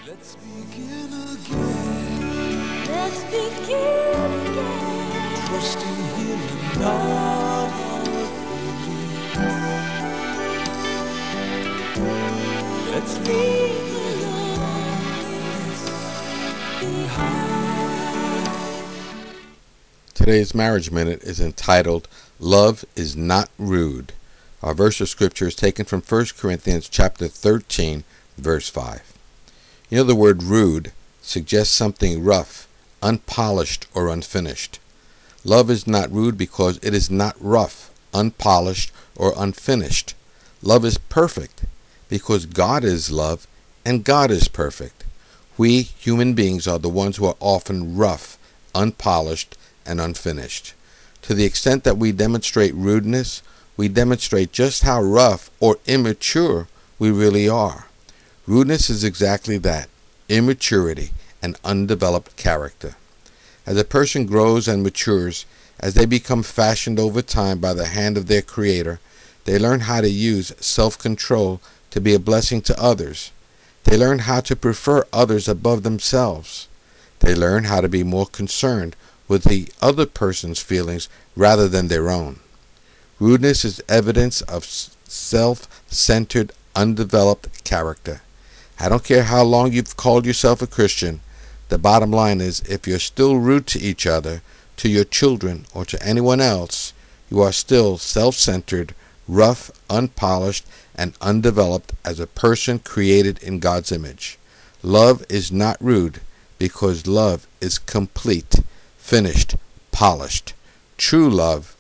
Let's begin again. Let's begin again. Trusting Him and not our feelings. Let's leave the loneliness behind. Today's Marriage Minute is entitled, Love is Not Rude. Our verse of scripture is taken from 1 Corinthians chapter 13, verse 5. You know, the word rude suggests something rough, unpolished, or unfinished. Love is not rude because it is not rough, unpolished, or unfinished. Love is perfect because God is love and God is perfect. We, human beings, are the ones who are often rough, unpolished, and unfinished. To the extent that we demonstrate rudeness, we demonstrate just how rough or immature we really are. Rudeness is exactly that, immaturity and undeveloped character. As a person grows and matures, as they become fashioned over time by the hand of their Creator, they learn how to use self-control to be a blessing to others. They learn how to prefer others above themselves. They learn how to be more concerned with the other person's feelings rather than their own. Rudeness is evidence of self-centered, undeveloped character. I don't care how long you've called yourself a Christian. The bottom line is, if you're still rude to each other, to your children, or to anyone else, you are still self-centered, rough, unpolished, and undeveloped as a person created in God's image. Love is not rude because love is complete, finished, polished. True love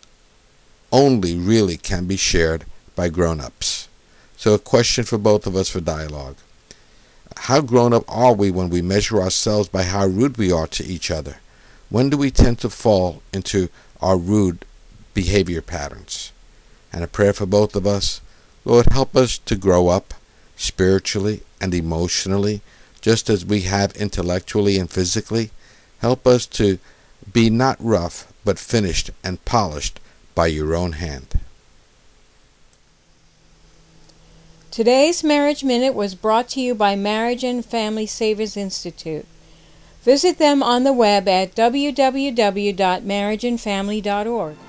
only really can be shared by grown-ups. So a question for both of us for dialogue. How grown-up are we when we measure ourselves by how rude we are to each other? When do we tend to fall into our rude behavior patterns? And a prayer for both of us. Lord, help us to grow up spiritually and emotionally, just as we have intellectually and physically. Help us to be not rough, but finished and polished by your own hand. Today's Marriage Minute was brought to you by Marriage and Family Savers Institute. Visit them on the web at www.marriageandfamily.org.